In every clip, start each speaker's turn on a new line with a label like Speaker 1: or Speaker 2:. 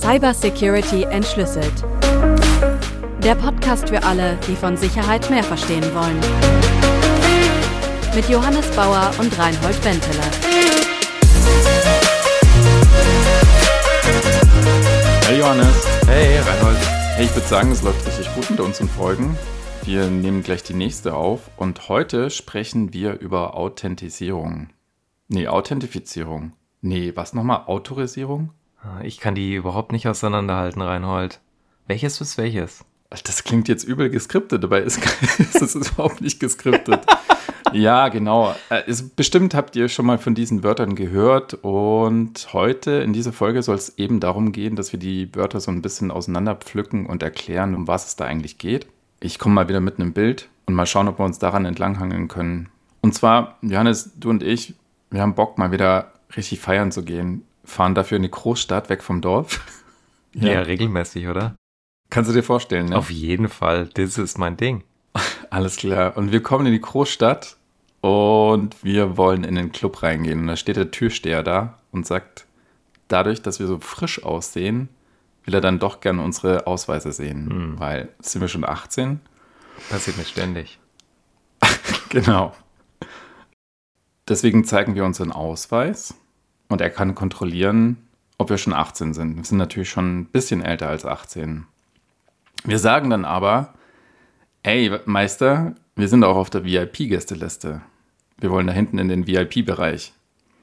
Speaker 1: Cybersecurity entschlüsselt. Der Podcast für alle, die von Sicherheit mehr verstehen wollen. Mit Johannes Bauer und Reinhold Benteler.
Speaker 2: Hey Johannes. Hey Reinhold. Hey, ich würde sagen, es läuft richtig gut mit unseren Folgen. Wir nehmen gleich die nächste auf und heute sprechen wir über Authentifizierung. Was nochmal? Autorisierung?
Speaker 3: Ich kann die überhaupt nicht auseinanderhalten, Reinhold. Welches ist welches?
Speaker 2: Das klingt jetzt übel geskriptet, dabei ist es überhaupt nicht geskriptet. Ja, genau. Bestimmt habt ihr schon mal von diesen Wörtern gehört und heute in dieser Folge soll es eben darum gehen, dass wir die Wörter so ein bisschen auseinander pflücken und erklären, um was es da eigentlich geht. Ich komme mal wieder mit einem Bild und mal schauen, ob wir uns daran entlanghangeln können. Und zwar, Johannes, du und ich, wir haben Bock, mal wieder richtig feiern zu gehen. Fahren dafür in die Großstadt, weg vom Dorf.
Speaker 3: Ja, regelmäßig, oder?
Speaker 2: Kannst du dir vorstellen, ne?
Speaker 3: Auf jeden Fall, das ist mein Ding.
Speaker 2: Alles klar. Und wir kommen in die Großstadt und wir wollen in den Club reingehen. Und da steht der Türsteher da und sagt, dadurch, dass wir so frisch aussehen, will er dann doch gerne unsere Ausweise sehen. Weil, sind wir schon 18?
Speaker 3: Passiert mir ständig.
Speaker 2: Genau. Deswegen zeigen wir unseren Ausweis und er kann kontrollieren, ob wir schon 18 sind. Wir sind natürlich schon ein bisschen älter als 18. Wir sagen dann aber, ey Meister, wir sind auch auf der VIP-Gästeliste. Wir wollen da hinten in den VIP-Bereich.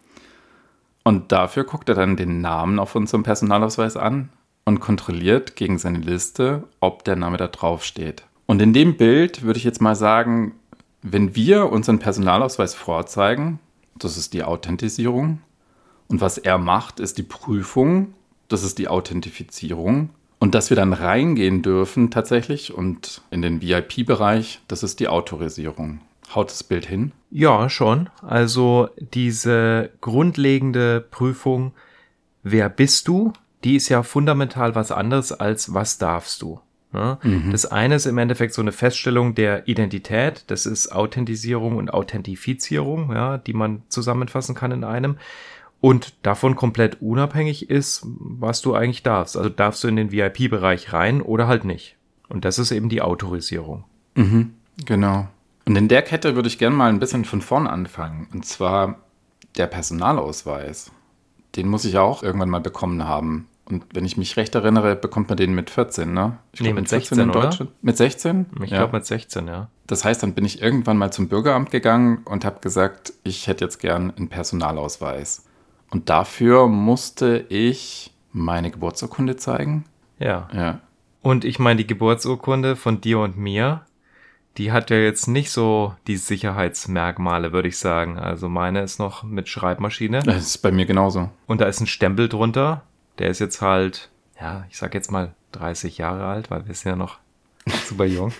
Speaker 2: Und dafür guckt er dann den Namen auf unserem Personalausweis an und kontrolliert gegen seine Liste, ob der Name da drauf steht. Und in dem Bild würde ich jetzt mal sagen, wenn wir unseren Personalausweis vorzeigen, das ist die Authentisierung. Und was er macht, ist die Prüfung, das ist die Authentifizierung. Und dass wir dann reingehen dürfen tatsächlich und in den VIP-Bereich, das ist die Autorisierung. Haut das Bild hin?
Speaker 3: Ja, schon. Also diese grundlegende Prüfung, wer bist du, die ist ja fundamental was anderes als was darfst du. Ja? Das eine ist im Endeffekt so eine Feststellung der Identität, das ist Authentisierung und Authentifizierung, ja, die man zusammenfassen kann in einem. Und davon komplett unabhängig ist, was du eigentlich darfst. Also darfst du in den VIP-Bereich rein oder halt nicht. Und das ist eben die Autorisierung.
Speaker 2: Genau. Und in der Kette würde ich gerne mal ein bisschen von vorn anfangen. Und zwar der Personalausweis. Den muss ich ja auch irgendwann mal bekommen haben. Und wenn ich mich recht erinnere, bekommt man den mit 14, ne? Ich glaub,
Speaker 3: mit 16, in Deutschland.
Speaker 2: Oder? Mit 16?
Speaker 3: Ich glaube mit 16, ja.
Speaker 2: Das heißt, dann bin ich irgendwann mal zum Bürgeramt gegangen und habe gesagt, ich hätte jetzt gern einen Personalausweis. Und dafür musste ich meine Geburtsurkunde zeigen.
Speaker 3: Ja. Und ich meine, die Geburtsurkunde von dir und mir, die hat ja jetzt nicht so die Sicherheitsmerkmale, würde ich sagen. Also meine ist noch mit Schreibmaschine.
Speaker 2: Das ist bei mir genauso.
Speaker 3: Und da ist ein Stempel drunter. Der ist jetzt halt, ja, ich sag jetzt mal 30 Jahre alt, weil wir sind ja noch super jung.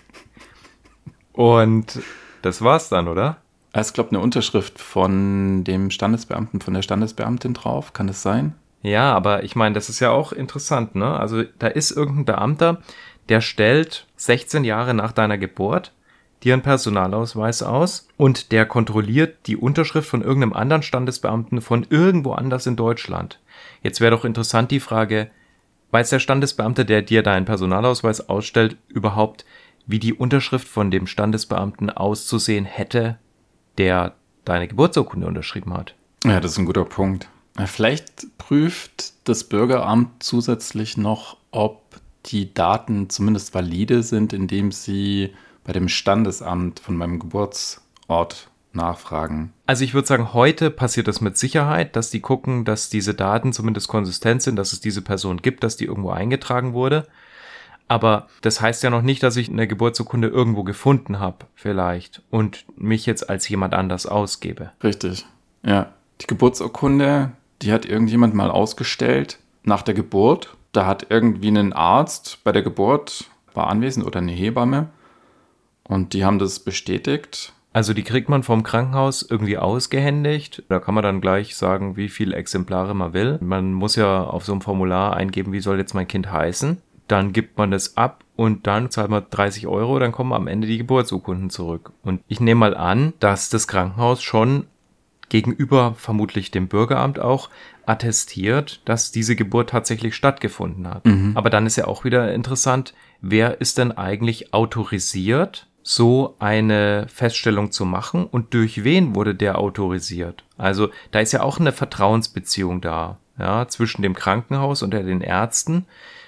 Speaker 3: Und das war's dann, oder?
Speaker 2: Ich glaube, eine Unterschrift von dem Standesbeamten, von der Standesbeamtin drauf. Kann das sein?
Speaker 3: Ja, aber ich meine, das ist ja auch interessant, ne? Also da ist irgendein Beamter, der stellt 16 Jahre nach deiner Geburt dir einen Personalausweis aus und der kontrolliert die Unterschrift von irgendeinem anderen Standesbeamten von irgendwo anders in Deutschland. Jetzt wäre doch interessant die Frage, weiß der Standesbeamte, der dir deinen Personalausweis ausstellt, überhaupt, wie die Unterschrift von dem Standesbeamten auszusehen hätte, der deine Geburtsurkunde unterschrieben hat?
Speaker 2: Ja, das ist ein guter Punkt. Vielleicht prüft das Bürgeramt zusätzlich noch, ob die Daten zumindest valide sind, indem sie bei dem Standesamt von meinem Geburtsort nachfragen.
Speaker 3: Also ich würde sagen, heute passiert das mit Sicherheit, dass die gucken, dass diese Daten zumindest konsistent sind, dass es diese Person gibt, dass die irgendwo eingetragen wurde. Aber das heißt ja noch nicht, dass ich eine Geburtsurkunde irgendwo gefunden habe, vielleicht, und mich jetzt als jemand anders ausgebe.
Speaker 2: Richtig, ja. Die Geburtsurkunde, die hat irgendjemand mal ausgestellt nach der Geburt. Da hat irgendwie ein Arzt bei der Geburt, war anwesend, oder eine Hebamme. Und die haben das bestätigt.
Speaker 3: Also die kriegt man vom Krankenhaus irgendwie ausgehändigt. Da kann man dann gleich sagen, wie viele Exemplare man will. Man muss ja auf so einem Formular eingeben, wie soll jetzt mein Kind heißen. Dann gibt man das ab und dann zahlt man 30 €, dann kommen am Ende die Geburtsurkunden zurück. Und ich nehme mal an, dass das Krankenhaus schon gegenüber vermutlich dem Bürgeramt auch attestiert, dass diese Geburt tatsächlich stattgefunden hat. Aber dann ist ja auch wieder interessant, wer ist denn eigentlich autorisiert, so eine Feststellung zu machen und durch wen wurde der autorisiert? Also da ist ja auch eine Vertrauensbeziehung da, ja, zwischen dem Krankenhaus und den Ärzten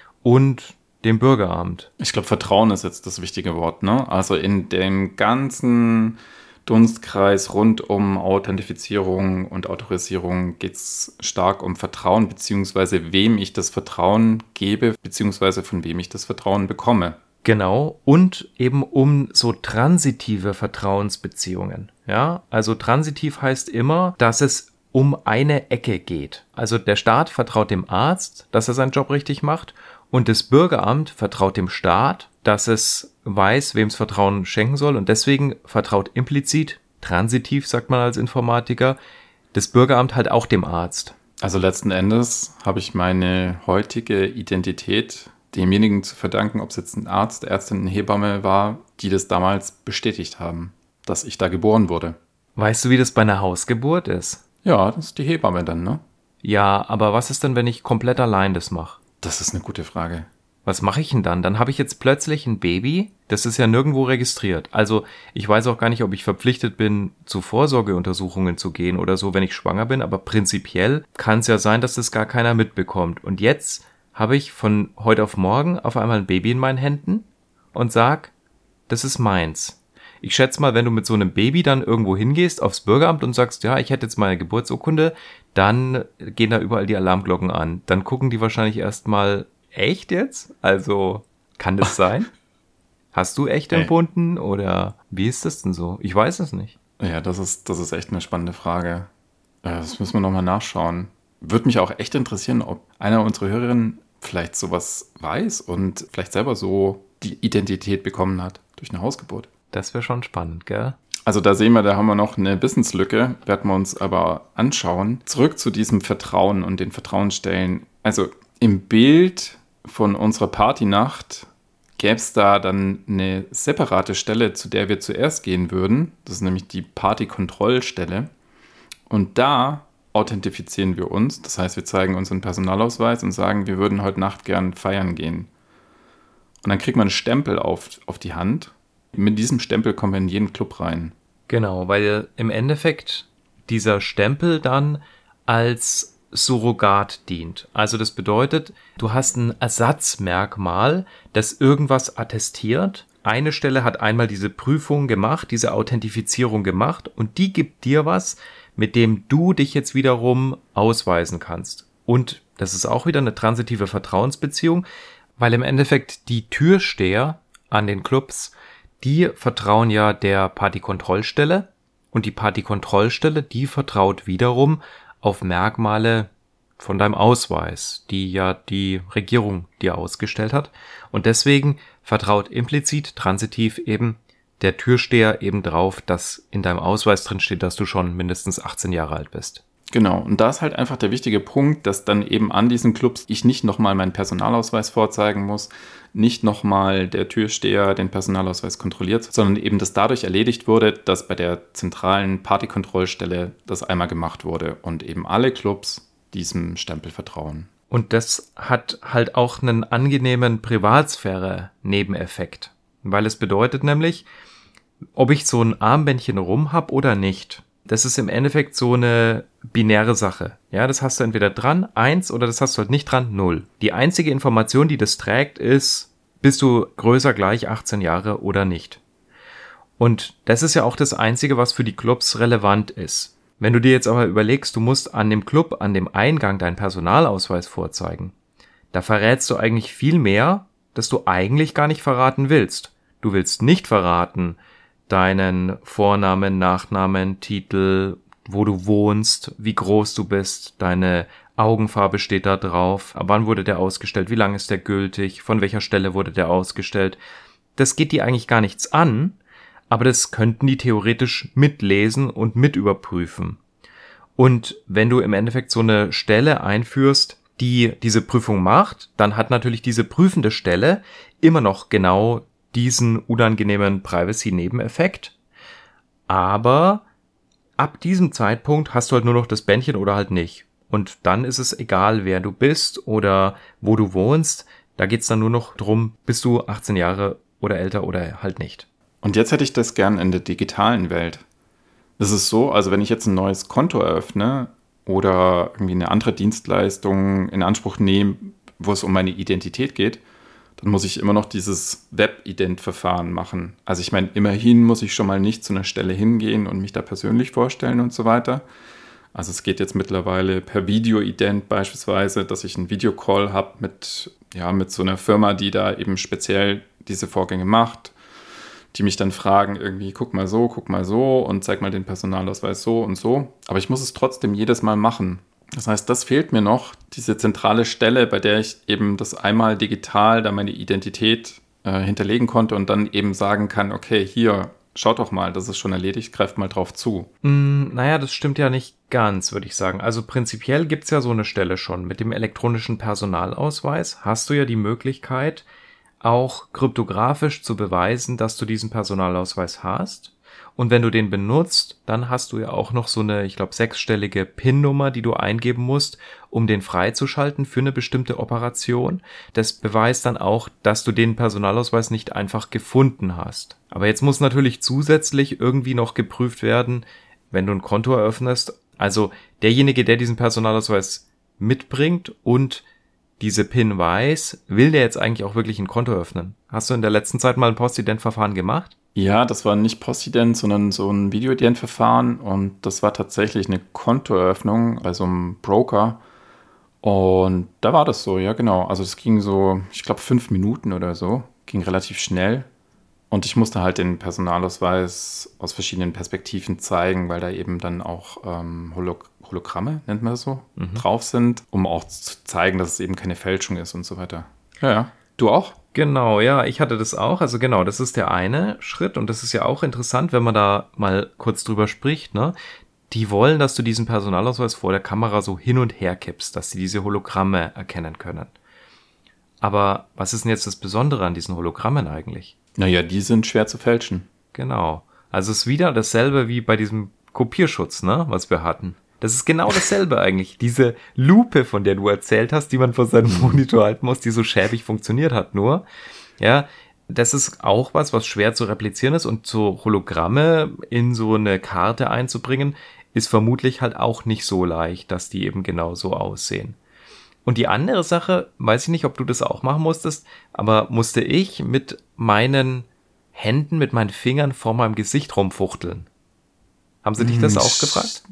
Speaker 3: und dem Bürgeramt.
Speaker 2: Ich glaube, Vertrauen ist jetzt das wichtige Wort, ne? Also in dem ganzen Dunstkreis rund um Authentifizierung und Autorisierung geht es stark um Vertrauen, beziehungsweise wem ich das Vertrauen gebe, beziehungsweise von wem ich das Vertrauen bekomme.
Speaker 3: Genau, und eben um so transitive Vertrauensbeziehungen. Ja, also transitiv heißt immer, dass es um eine Ecke geht. Also der Staat vertraut dem Arzt, dass er seinen Job richtig macht, und das Bürgeramt vertraut dem Staat, dass es weiß, wem es Vertrauen schenken soll, und deswegen vertraut implizit, transitiv sagt man als Informatiker, das Bürgeramt halt auch dem Arzt.
Speaker 2: Also letzten Endes habe ich meine heutige Identität demjenigen zu verdanken, ob es jetzt ein Arzt, Ärztin, eine Hebamme war, die das damals bestätigt haben, dass ich da geboren wurde.
Speaker 3: Weißt du, wie das bei einer Hausgeburt ist?
Speaker 2: Ja, das ist die Hebamme dann, ne?
Speaker 3: Ja, aber was ist denn, wenn ich komplett allein das mache?
Speaker 2: Das ist eine gute Frage.
Speaker 3: Was mache ich denn dann? Dann habe ich jetzt plötzlich ein Baby, das ist ja nirgendwo registriert. Also ich weiß auch gar nicht, ob ich verpflichtet bin, zu Vorsorgeuntersuchungen zu gehen oder so, wenn ich schwanger bin, aber prinzipiell kann es ja sein, dass das gar keiner mitbekommt. Und jetzt habe ich von heute auf morgen auf einmal ein Baby in meinen Händen und sag, das ist meins. Ich schätze mal, wenn du mit so einem Baby dann irgendwo hingehst aufs Bürgeramt und sagst, ja, ich hätte jetzt meine Geburtsurkunde, dann gehen da überall die Alarmglocken an. Dann gucken die wahrscheinlich erstmal, echt jetzt? Also, kann das sein? Hast du echt empfunden oder wie ist das denn so? Ich weiß es nicht.
Speaker 2: Ja, das ist echt eine spannende Frage. Das müssen wir nochmal nachschauen. Würde mich auch echt interessieren, ob einer unserer Hörerinnen vielleicht sowas weiß und vielleicht selber so die Identität bekommen hat durch eine Hausgeburt.
Speaker 3: Das wäre schon spannend, gell?
Speaker 2: Also da sehen wir, da haben wir noch eine Wissenslücke, werden wir uns aber anschauen. Zurück zu diesem Vertrauen und den Vertrauensstellen. Also im Bild von unserer Partynacht gäbe es da dann eine separate Stelle, zu der wir zuerst gehen würden. Das ist nämlich die Partykontrollstelle. Und da authentifizieren wir uns. Das heißt, wir zeigen unseren Personalausweis und sagen, wir würden heute Nacht gern feiern gehen. Und dann kriegt man einen Stempel auf die Hand. Mit diesem Stempel kommen wir in jeden Club rein.
Speaker 3: Genau, weil im Endeffekt dieser Stempel dann als Surrogat dient. Also das bedeutet, du hast ein Ersatzmerkmal, das irgendwas attestiert. Eine Stelle hat einmal diese Prüfung gemacht, diese Authentifizierung gemacht und die gibt dir was, mit dem du dich jetzt wiederum ausweisen kannst. Und das ist auch wieder eine transitive Vertrauensbeziehung, weil im Endeffekt die Türsteher an den Clubs, die vertrauen ja der Partykontrollstelle und die Partykontrollstelle, die vertraut wiederum auf Merkmale von deinem Ausweis, die ja die Regierung dir ausgestellt hat. Und deswegen vertraut implizit, transitiv eben der Türsteher eben drauf, dass in deinem Ausweis drin steht, dass du schon mindestens 18 Jahre alt bist.
Speaker 2: Genau, und da ist halt einfach der wichtige Punkt, dass dann eben an diesen Clubs ich nicht nochmal meinen Personalausweis vorzeigen muss, nicht nochmal der Türsteher den Personalausweis kontrolliert, sondern eben das dadurch erledigt wurde, dass bei der zentralen Partykontrollstelle das einmal gemacht wurde und eben alle Clubs diesem Stempel vertrauen.
Speaker 3: Und das hat halt auch einen angenehmen Privatsphäre-Nebeneffekt, weil es bedeutet nämlich, ob ich so ein Armbändchen rum habe oder nicht. Das ist im Endeffekt so eine binäre Sache. Ja, das hast du entweder dran, 1, oder das hast du halt nicht dran, 0. Die einzige Information, die das trägt, ist, bist du größer gleich 18 Jahre oder nicht. Und das ist ja auch das Einzige, was für die Clubs relevant ist. Wenn du dir jetzt aber überlegst, du musst an dem Club, an dem Eingang deinen Personalausweis vorzeigen, da verrätst du eigentlich viel mehr, das du eigentlich gar nicht verraten willst. Du willst nicht verraten, deinen Vornamen, Nachnamen, Titel, wo du wohnst, wie groß du bist, deine Augenfarbe steht da drauf, ab wann wurde der ausgestellt, wie lange ist der gültig, von welcher Stelle wurde der ausgestellt. Das geht dir eigentlich gar nichts an, aber das könnten die theoretisch mitlesen und mit überprüfen. Und wenn du im Endeffekt so eine Stelle einführst, die diese Prüfung macht, dann hat natürlich diese prüfende Stelle immer noch genau diesen unangenehmen Privacy-Nebeneffekt. Aber ab diesem Zeitpunkt hast du halt nur noch das Bändchen oder halt nicht. Und dann ist es egal, wer du bist oder wo du wohnst. Da geht's dann nur noch drum, bist du 18 Jahre oder älter oder halt nicht.
Speaker 2: Und jetzt hätte ich das gern in der digitalen Welt. Das ist so, also wenn ich jetzt ein neues Konto eröffne oder irgendwie eine andere Dienstleistung in Anspruch nehme, wo es um meine Identität geht, dann muss ich immer noch dieses Web-Ident-Verfahren machen. Also ich meine, immerhin muss ich schon mal nicht zu einer Stelle hingehen und mich da persönlich vorstellen und so weiter. Also es geht jetzt mittlerweile per Video-Ident beispielsweise, dass ich einen Videocall habe mit so einer Firma, die da eben speziell diese Vorgänge macht, die mich dann fragen irgendwie, guck mal so und zeig mal den Personalausweis so und so. Aber ich muss es trotzdem jedes Mal machen. Das heißt, das fehlt mir noch, diese zentrale Stelle, bei der ich eben das einmal digital da meine Identität hinterlegen konnte und dann eben sagen kann, okay, hier, schaut doch mal, das ist schon erledigt, greift mal drauf zu.
Speaker 3: Naja, das stimmt ja nicht ganz, würde ich sagen. Also prinzipiell gibt's ja so eine Stelle schon. Mit dem elektronischen Personalausweis hast du ja die Möglichkeit, auch kryptografisch zu beweisen, dass du diesen Personalausweis hast. Und wenn du den benutzt, dann hast du ja auch noch so eine, ich glaube, 6-stellige PIN-Nummer, die du eingeben musst, um den freizuschalten für eine bestimmte Operation. Das beweist dann auch, dass du den Personalausweis nicht einfach gefunden hast. Aber jetzt muss natürlich zusätzlich irgendwie noch geprüft werden, wenn du ein Konto eröffnest. Also derjenige, der diesen Personalausweis mitbringt und diese PIN weiß, will der jetzt eigentlich auch wirklich ein Konto öffnen? Hast du in der letzten Zeit mal ein Postident-Verfahren gemacht?
Speaker 2: Ja, das war nicht Postident, sondern so ein Video-Ident-Verfahren und das war tatsächlich eine Kontoeröffnung bei so einem Broker und da war das so, ja genau. Also es ging so, ich glaube 5 Minuten oder so, ging relativ schnell und ich musste halt den Personalausweis aus verschiedenen Perspektiven zeigen, weil da eben dann auch Hologramme, nennt man das so, drauf sind, um auch zu zeigen, dass es eben keine Fälschung ist und so weiter. Ja. Du auch?
Speaker 3: Genau, ja, ich hatte das auch. Also genau, das ist der eine Schritt und das ist ja auch interessant, wenn man da mal kurz drüber spricht, ne? Die wollen, dass du diesen Personalausweis vor der Kamera so hin und her kippst, dass sie diese Hologramme erkennen können. Aber was ist denn jetzt das Besondere an diesen Hologrammen eigentlich?
Speaker 2: Naja, die sind schwer zu fälschen.
Speaker 3: Genau. Also es ist wieder dasselbe wie bei diesem Kopierschutz, ne, was wir hatten. Das ist genau dasselbe eigentlich. Diese Lupe, von der du erzählt hast, die man vor seinem Monitor halten muss, die so schäbig funktioniert hat nur. Ja, das ist auch was schwer zu replizieren ist und so Hologramme in so eine Karte einzubringen, ist vermutlich halt auch nicht so leicht, dass die eben genau so aussehen. Und die andere Sache, weiß ich nicht, ob du das auch machen musstest, aber musste ich mit meinen Händen, mit meinen Fingern vor meinem Gesicht rumfuchteln. Haben sie dich das auch gefragt?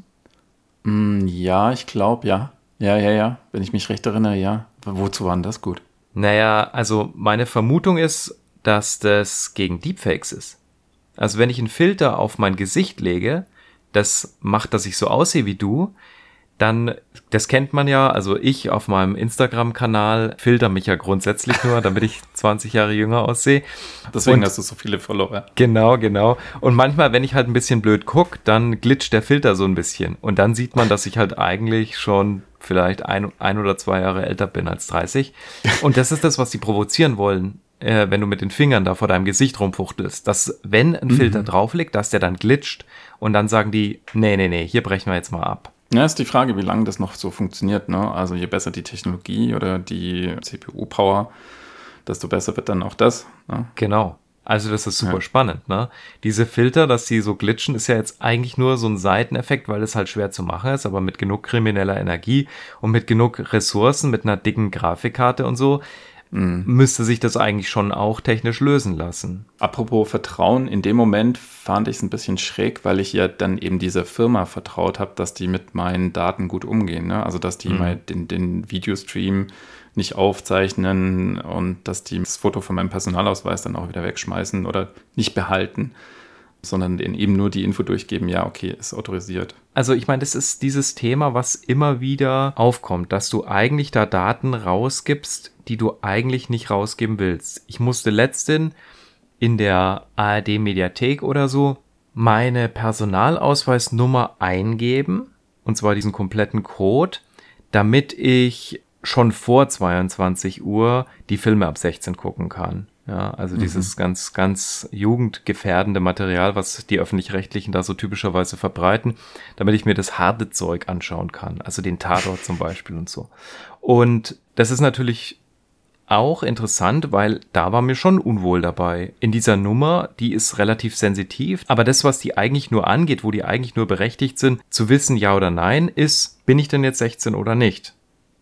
Speaker 2: Ja, ich glaube, ja. Ja. Wenn ich mich recht erinnere, ja. Wozu war denn das gut?
Speaker 3: Naja, also meine Vermutung ist, dass das gegen Deepfakes ist. Also wenn ich einen Filter auf mein Gesicht lege, das macht, dass ich so aussehe wie du, dann, das kennt man ja, also ich auf meinem Instagram-Kanal filter mich ja grundsätzlich nur, damit ich 20 Jahre jünger aussehe.
Speaker 2: Deswegen hast du so viele Follower.
Speaker 3: Genau. Und manchmal, wenn ich halt ein bisschen blöd gucke, dann glitscht der Filter so ein bisschen. Und dann sieht man, dass ich halt eigentlich schon vielleicht ein oder 2 Jahre älter bin als 30. Und das ist das, was die provozieren wollen, wenn du mit den Fingern da vor deinem Gesicht rumfuchtelst. Dass, wenn ein Filter drauf liegt, dass der dann glitscht und dann sagen die, nee, hier brechen wir jetzt mal ab.
Speaker 2: Ja, ist die Frage, wie lange das noch so funktioniert, ne? Also je besser die Technologie oder die CPU-Power, desto besser wird dann auch das. Ne?
Speaker 3: Genau. Also das ist super spannend, ne? Diese Filter, dass die so glitschen, ist ja jetzt eigentlich nur so ein Seiteneffekt, weil es halt schwer zu machen ist, aber mit genug krimineller Energie und mit genug Ressourcen, mit einer dicken Grafikkarte und so, müsste sich das eigentlich schon auch technisch lösen lassen.
Speaker 2: Apropos Vertrauen, in dem Moment fand ich es ein bisschen schräg, weil ich ja dann eben dieser Firma vertraut habe, dass die mit meinen Daten gut umgehen. Ne? Also dass die mal den Videostream nicht aufzeichnen und dass die das Foto von meinem Personalausweis dann auch wieder wegschmeißen oder nicht behalten, sondern denen eben nur die Info durchgeben, ja, okay, ist autorisiert.
Speaker 3: Also ich meine, das ist dieses Thema, was immer wieder aufkommt, dass du eigentlich da Daten rausgibst, die du eigentlich nicht rausgeben willst. Ich musste letztens in der ARD-Mediathek oder so meine Personalausweisnummer eingeben, und zwar diesen kompletten Code, damit ich schon vor 22 Uhr die Filme ab 16 gucken kann. Ja, also dieses ganz, ganz jugendgefährdende Material, was die Öffentlich-Rechtlichen da so typischerweise verbreiten, damit ich mir das harte Zeug anschauen kann. Also den Tatort zum Beispiel und so. Und das ist natürlich auch interessant, weil da war mir schon unwohl dabei. In dieser Nummer, die ist relativ sensitiv, aber das, was die eigentlich nur angeht, wo die eigentlich nur berechtigt sind, zu wissen, ja oder nein, ist, bin ich denn jetzt 16 oder nicht?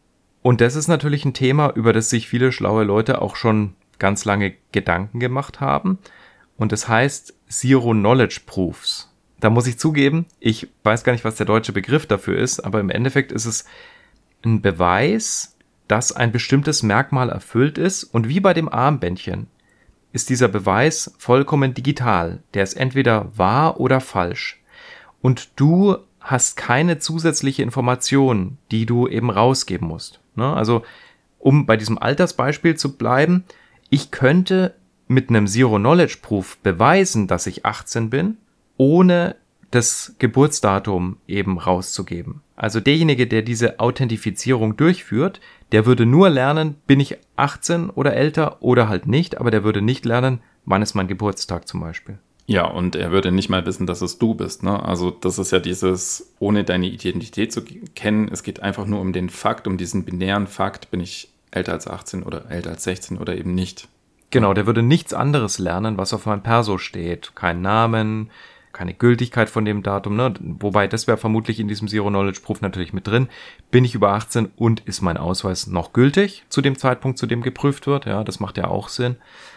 Speaker 3: Und das ist natürlich ein Thema, über das sich viele schlaue Leute auch schon ganz lange Gedanken gemacht haben. Und das heißt Zero Knowledge Proofs. Da muss ich zugeben, ich weiß gar nicht, was der deutsche Begriff dafür ist, aber im Endeffekt ist es ein Beweis, dass ein bestimmtes Merkmal erfüllt ist. Und wie bei dem Armbändchen ist dieser Beweis vollkommen digital. Der ist entweder wahr oder falsch. Und du hast keine zusätzliche Information, die du eben rausgeben musst. Also, um bei diesem Altersbeispiel zu bleiben, ich könnte mit einem Zero-Knowledge-Proof beweisen, dass ich 18 bin, ohne das Geburtsdatum eben rauszugeben. Also derjenige, der diese Authentifizierung durchführt, der würde nur lernen, bin ich 18 oder älter oder halt nicht, aber der würde nicht lernen, wann ist mein Geburtstag zum Beispiel.
Speaker 2: Ja, und er würde nicht mal wissen, dass es du bist, ne? Also das ist ja dieses, ohne deine Identität zu kennen, es geht einfach nur um den Fakt, um diesen binären Fakt, bin ich älter als 18 oder älter als 16 oder eben nicht.
Speaker 3: Genau, der würde nichts anderes lernen, was auf meinem Perso steht. Kein Namen, keine Gültigkeit von dem Datum, ne? Wobei, das wäre vermutlich in diesem Zero-Knowledge-Proof natürlich mit drin. Bin ich über 18 und ist mein Ausweis noch gültig zu dem Zeitpunkt, zu dem geprüft wird? Ja, das macht ja auch Sinn.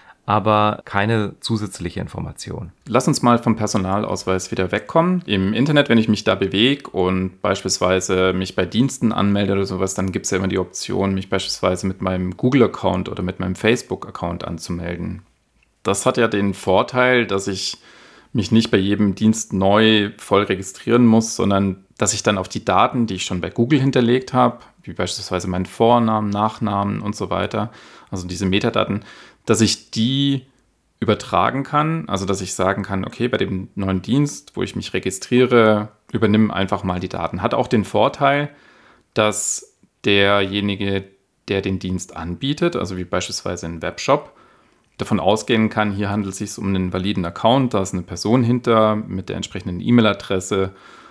Speaker 3: Aber keine zusätzliche Information.
Speaker 2: Lass uns mal vom Personalausweis wieder wegkommen. Im Internet, wenn ich mich da bewege und beispielsweise mich bei Diensten anmelde oder sowas, dann gibt es ja immer die Option, mich beispielsweise mit meinem Google-Account oder mit meinem Facebook-Account anzumelden. Das hat ja den Vorteil, dass ich mich nicht bei jedem Dienst neu voll registrieren muss, sondern dass ich dann auf die Daten, die ich schon bei Google hinterlegt habe, wie beispielsweise meinen Vornamen, Nachnamen und so weiter, also diese Metadaten, dass ich die übertragen kann, also dass ich sagen kann, okay, bei dem neuen Dienst, wo ich mich registriere, übernimm einfach mal die Daten. Hat auch den Vorteil, dass derjenige, der den Dienst anbietet, also wie beispielsweise ein Webshop, davon ausgehen kann, hier handelt es sich um einen validen Account, da ist eine Person hinter mit der entsprechenden E-Mail-Adresse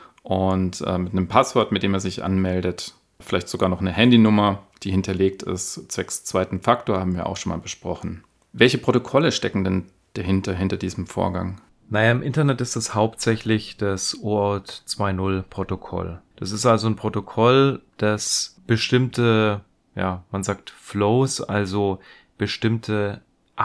Speaker 2: und mit einem Passwort, mit dem er sich anmeldet, vielleicht sogar noch eine Handynummer, die hinterlegt ist, zwecks zweiten Faktor, haben wir auch schon mal besprochen. Welche Protokolle stecken denn dahinter, hinter diesem Vorgang?
Speaker 3: Naja, im Internet ist es hauptsächlich das OAuth 2.0 Protokoll. Das ist also ein Protokoll, das bestimmte, ja, man sagt Flows, also bestimmte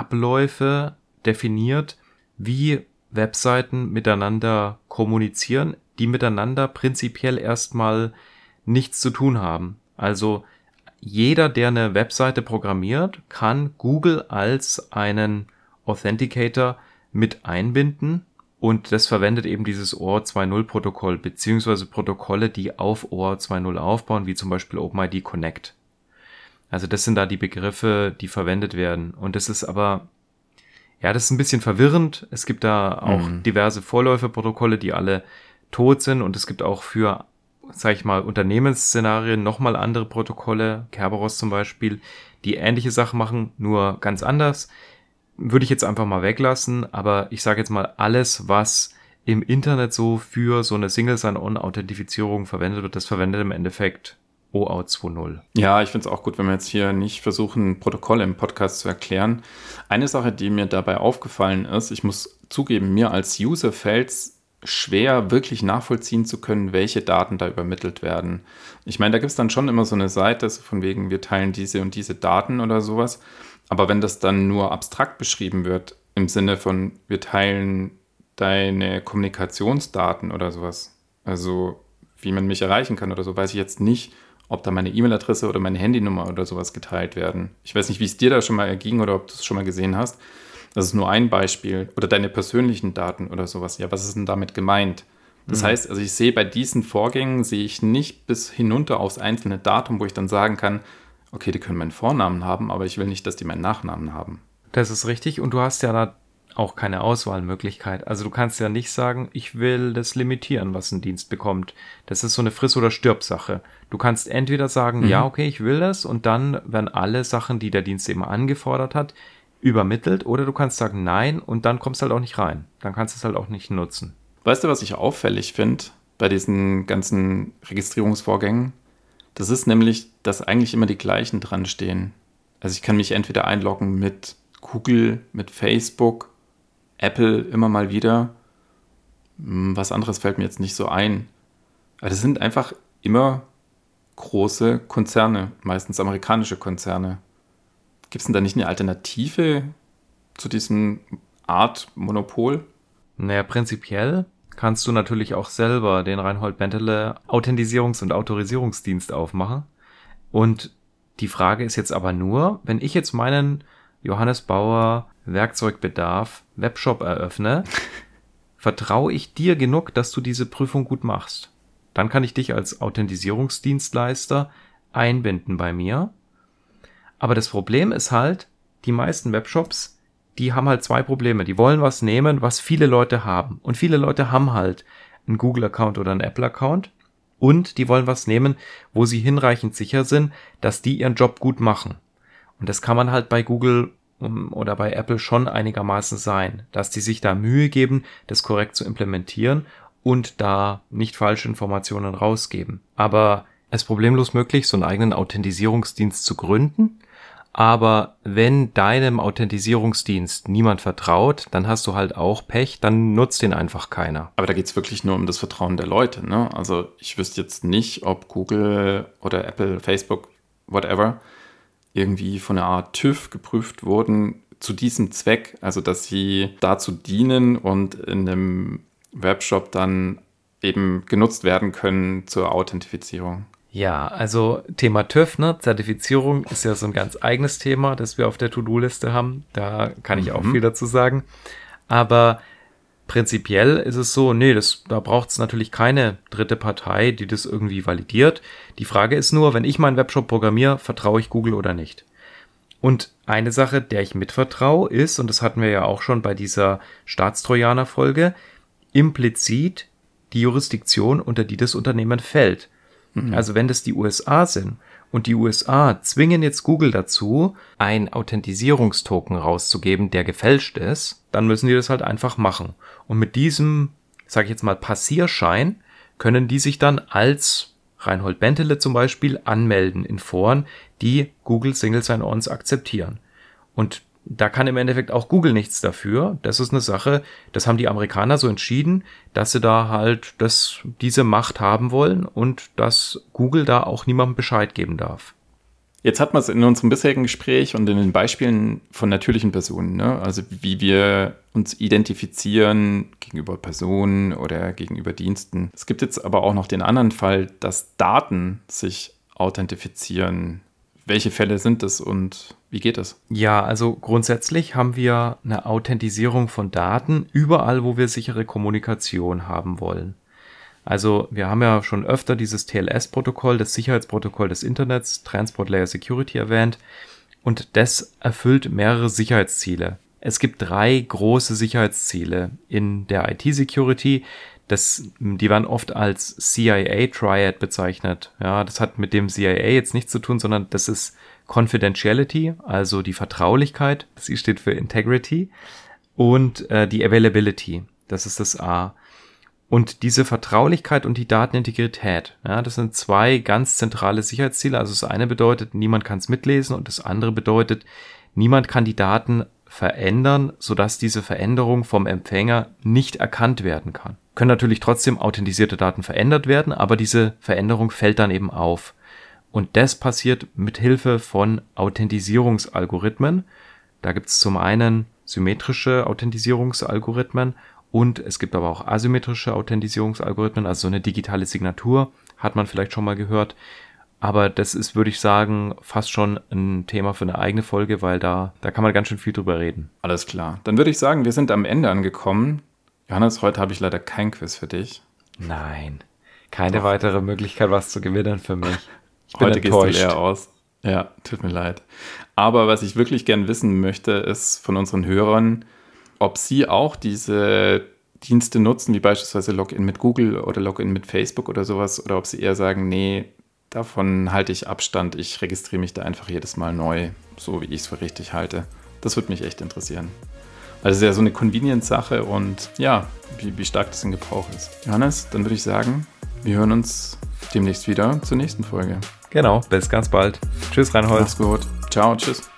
Speaker 3: Abläufe definiert, wie Webseiten miteinander kommunizieren, die miteinander prinzipiell erstmal nichts zu tun haben. Also jeder, der eine Webseite programmiert, kann Google als einen Authenticator mit einbinden und das verwendet eben dieses OAuth 2.0 Protokoll beziehungsweise Protokolle, die auf OAuth 2.0 aufbauen, wie zum Beispiel OpenID Connect. Also das sind da die Begriffe, die verwendet werden. Und das ist aber, ja, das ist ein bisschen verwirrend. Es gibt da auch diverse Vorläuferprotokolle, die alle tot sind und es gibt auch für, sag ich mal, Unternehmensszenarien nochmal andere Protokolle, Kerberos zum Beispiel, die ähnliche Sachen machen, nur ganz anders. Würde ich jetzt einfach mal weglassen, aber ich sage jetzt mal, alles, was im Internet so für so eine Single-Sign-On-Authentifizierung verwendet wird, das verwendet im Endeffekt OAuth 2.0.
Speaker 2: Ja, ich finde es auch gut, wenn wir jetzt hier nicht versuchen, Protokolle im Podcast zu erklären. Eine Sache, die mir dabei aufgefallen ist, ich muss zugeben, mir als User fällt es schwer, wirklich nachvollziehen zu können, welche Daten da übermittelt werden. Ich meine, da gibt es dann schon immer so eine Seite, so von wegen, wir teilen diese und diese Daten oder sowas. Aber wenn das dann nur abstrakt beschrieben wird, im Sinne von, wir teilen deine Kommunikationsdaten oder sowas, also wie man mich erreichen kann oder so, weiß ich jetzt nicht, ob da meine E-Mail-Adresse oder meine Handynummer oder sowas geteilt werden. Ich weiß nicht, wie es dir da schon mal erging oder ob du es schon mal gesehen hast. Das ist nur ein Beispiel. Oder deine persönlichen Daten oder sowas. Ja, was ist denn damit gemeint? Das heißt, also ich sehe bei diesen Vorgängen, sehe ich nicht bis hinunter aufs einzelne Datum, wo ich dann sagen kann, okay, die können meinen Vornamen haben, aber ich will nicht, dass die meinen Nachnamen haben.
Speaker 3: Das ist richtig und du hast ja da auch keine Auswahlmöglichkeit. Also du kannst ja nicht sagen, ich will das limitieren, was ein Dienst bekommt. Das ist so eine Friss- oder Stirb-Sache. Du kannst entweder sagen, ja, okay, ich will das und dann werden alle Sachen, die der Dienst eben angefordert hat, übermittelt, oder du kannst sagen nein und dann kommst du halt auch nicht rein. Dann kannst du es halt auch nicht nutzen.
Speaker 2: Weißt du, was ich auffällig finde bei diesen ganzen Registrierungsvorgängen? Das ist nämlich, dass eigentlich immer die gleichen dran stehen. Also ich kann mich entweder einloggen mit Google, mit Facebook, Apple immer mal wieder. Was anderes fällt mir jetzt nicht so ein. Aber das sind einfach immer große Konzerne, meistens amerikanische Konzerne. Gibt es denn da nicht eine Alternative zu diesem Art Monopol?
Speaker 3: Naja, prinzipiell kannst du natürlich auch selber den Reinhold Benteler Authentisierungs- und Autorisierungsdienst aufmachen. Und die Frage ist jetzt aber nur, wenn ich jetzt meinen Johannes Bauer Werkzeugbedarf Webshop eröffne, vertraue ich dir genug, dass du diese Prüfung gut machst. Dann kann ich dich als Authentisierungsdienstleister einbinden bei mir. Aber das Problem ist halt, die meisten Webshops, die haben halt zwei Probleme. Die wollen was nehmen, was viele Leute haben. Und viele Leute haben halt einen Google-Account oder einen Apple-Account. Und die wollen was nehmen, wo sie hinreichend sicher sind, dass die ihren Job gut machen. Und das kann man halt bei Google oder bei Apple schon einigermaßen sein, dass die sich da Mühe geben, das korrekt zu implementieren und da nicht falsche Informationen rausgeben. Aber es ist problemlos möglich, so einen eigenen Authentisierungsdienst zu gründen. Aber wenn deinem Authentisierungsdienst niemand vertraut, dann hast du halt auch Pech, dann nutzt den einfach keiner.
Speaker 2: Aber da geht es wirklich nur um das Vertrauen der Leute, ne? Also ich wüsste jetzt nicht, ob Google oder Apple, Facebook, whatever, irgendwie von einer Art TÜV geprüft wurden zu diesem Zweck, also dass sie dazu dienen und in einem Webshop dann eben genutzt werden können zur Authentifizierung.
Speaker 3: Ja, also Thema TÜV, ne? Zertifizierung ist ja so ein ganz eigenes Thema, das wir auf der To-Do-Liste haben. Da kann ich auch viel dazu sagen. Aber prinzipiell ist es so, da braucht es natürlich keine dritte Partei, die das irgendwie validiert. Die Frage ist nur, wenn ich meinen Webshop programmiere, vertraue ich Google oder nicht? Und eine Sache, der ich mitvertraue, ist, und das hatten wir ja auch schon bei dieser Staatstrojaner-Folge, implizit die Jurisdiktion, unter die das Unternehmen fällt. Also wenn das die USA sind und die USA zwingen jetzt Google dazu, ein Authentisierungstoken rauszugeben, der gefälscht ist, dann müssen die das halt einfach machen. Und mit diesem, sage ich jetzt mal, Passierschein können die sich dann als Reinhold Benteler zum Beispiel anmelden in Foren, die Google Single Sign-Ons akzeptieren. Und da kann im Endeffekt auch Google nichts dafür. Das ist eine Sache, das haben die Amerikaner so entschieden, dass sie da halt diese Macht haben wollen und dass Google da auch niemandem Bescheid geben darf.
Speaker 2: Jetzt hat man es in unserem bisherigen Gespräch und in den Beispielen von natürlichen Personen, ne? Also wie wir uns identifizieren gegenüber Personen oder gegenüber Diensten. Es gibt jetzt aber auch noch den anderen Fall, dass Daten sich authentifizieren. Welche Fälle sind das und wie geht das?
Speaker 3: Ja, also grundsätzlich haben wir eine Authentisierung von Daten überall, wo wir sichere Kommunikation haben wollen. Also wir haben ja schon öfter dieses TLS-Protokoll, das Sicherheitsprotokoll des Internets, Transport Layer Security erwähnt, und das erfüllt mehrere Sicherheitsziele. Es gibt 3 große Sicherheitsziele in der IT-Security. Die werden oft als CIA-Triad bezeichnet. Ja, das hat mit dem CIA jetzt nichts zu tun, sondern das ist Confidentiality, also die Vertraulichkeit, das I steht für Integrity, und die Availability, das ist das A. Und diese Vertraulichkeit und die Datenintegrität, ja, das sind 2 ganz zentrale Sicherheitsziele. Also das eine bedeutet, niemand kann es mitlesen, und das andere bedeutet, niemand kann die Daten verändern, sodass diese Veränderung vom Empfänger nicht erkannt werden kann. Können natürlich trotzdem authentisierte Daten verändert werden, aber diese Veränderung fällt dann eben auf. Und das passiert mit Hilfe von Authentisierungsalgorithmen. Da gibt es zum einen symmetrische Authentisierungsalgorithmen und es gibt aber auch asymmetrische Authentisierungsalgorithmen, also so eine digitale Signatur, hat man vielleicht schon mal gehört. Aber das ist, würde ich sagen, fast schon ein Thema für eine eigene Folge, weil da kann man ganz schön viel drüber reden.
Speaker 2: Alles klar. Dann würde ich sagen, wir sind am Ende angekommen. Johannes, heute habe ich leider kein Quiz für dich.
Speaker 3: Nein, keine weitere Möglichkeit, was zu gewinnen für mich. Ich bin
Speaker 2: heute
Speaker 3: enttäuscht.
Speaker 2: Gehst du leer aus. Ja, tut mir leid. Aber was ich wirklich gern wissen möchte, ist von unseren Hörern, ob sie auch diese Dienste nutzen, wie beispielsweise Login mit Google oder Login mit Facebook oder sowas, oder ob sie eher sagen, nee, davon halte ich Abstand, ich registriere mich da einfach jedes Mal neu, so wie ich es für richtig halte. Das würde mich echt interessieren. Also es ist ja so eine Convenience-Sache und ja, wie stark das in Gebrauch ist. Johannes, dann würde ich sagen, wir hören uns demnächst wieder zur nächsten Folge.
Speaker 3: Genau, bis ganz bald. Tschüss, Reinhold.
Speaker 2: Mach's gut. Ciao, tschüss.